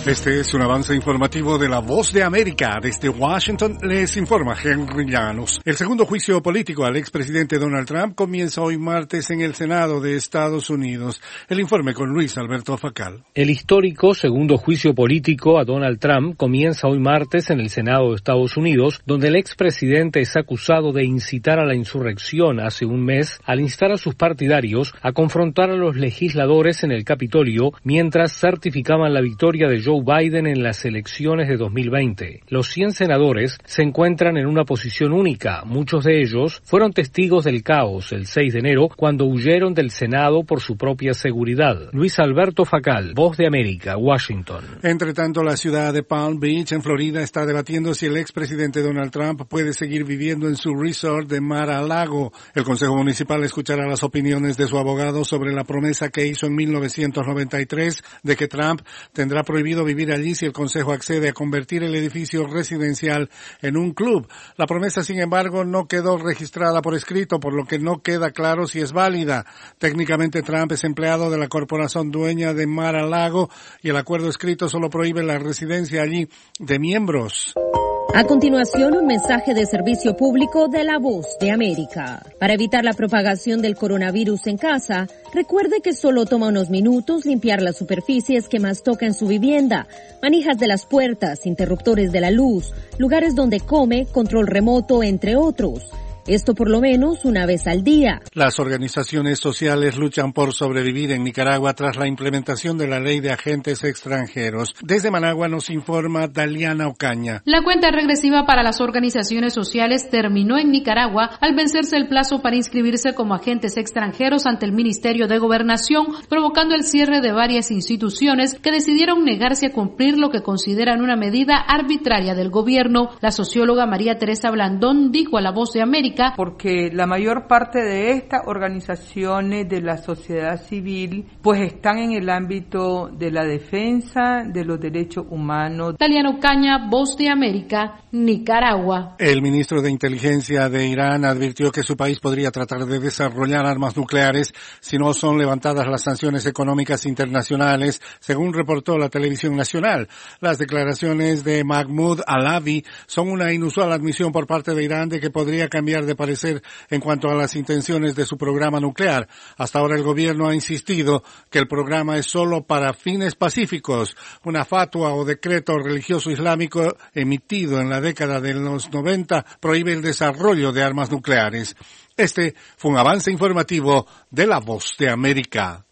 Este es un avance informativo de La Voz de América. Desde Washington les informa Henry Llanos. El segundo juicio político al expresidente Donald Trump comienza hoy martes en el Senado de Estados Unidos. El informe con Luis Alberto Facal. El histórico segundo juicio político a Donald Trump comienza hoy martes en el Senado de Estados Unidos, donde el expresidente es acusado de incitar a la insurrección hace un mes al instar a sus partidarios a confrontar a los legisladores en el Capitolio mientras certificaban la victoria de Joe Biden en las elecciones de 2020. Los 100 senadores se encuentran en una posición única. Muchos de ellos fueron testigos del caos el 6 de enero cuando huyeron del Senado por su propia seguridad. Luis Alberto Facal, Voz de América, Washington. Entre tanto, la ciudad de Palm Beach, en Florida, está debatiendo si el expresidente Donald Trump puede seguir viviendo en su resort de Mar-a-Lago. El Consejo Municipal escuchará las opiniones de su abogado sobre la promesa que hizo en 1993 de que Trump tendrá prohibido vivir allí si el Consejo accede a convertir el edificio residencial en un club. La promesa, sin embargo, no quedó registrada por escrito, por lo que no queda claro si es válida. Técnicamente, Trump es empleado de la corporación dueña de Mar-a-Lago y el acuerdo escrito solo prohíbe la residencia allí de miembros. A continuación, un mensaje de servicio público de La Voz de América. Para evitar la propagación del coronavirus en casa, recuerde que solo toma unos minutos limpiar las superficies que más toca en su vivienda, manijas de las puertas, interruptores de la luz, lugares donde come, control remoto, entre otros. Esto por lo menos una vez al día. Las organizaciones sociales luchan por sobrevivir en Nicaragua tras la implementación de la ley de agentes extranjeros. Desde Managua nos informa Daliana Ocaña. La cuenta regresiva para las organizaciones sociales terminó en Nicaragua al vencerse el plazo para inscribirse como agentes extranjeros ante el Ministerio de Gobernación, provocando el cierre de varias instituciones que decidieron negarse a cumplir lo que consideran una medida arbitraria del gobierno. La socióloga María Teresa Blandón dijo a La Voz de América: porque la mayor parte de estas organizaciones de la sociedad civil pues están en el ámbito de la defensa de los derechos humanos. Daliana Ocaña, Voz de América, Nicaragua. El ministro de Inteligencia de Irán advirtió que su país podría tratar de desarrollar armas nucleares si no son levantadas las sanciones económicas internacionales, según reportó la televisión nacional. Las declaraciones de Mahmoud Alavi son una inusual admisión por parte de Irán de que podría cambiar de parecer en cuanto a las intenciones de su programa nuclear. Hasta ahora el gobierno ha insistido que el programa es solo para fines pacíficos. Una fatua o decreto religioso islámico emitido en la década de los 90 prohíbe el desarrollo de armas nucleares. Este fue un avance informativo de La Voz de América.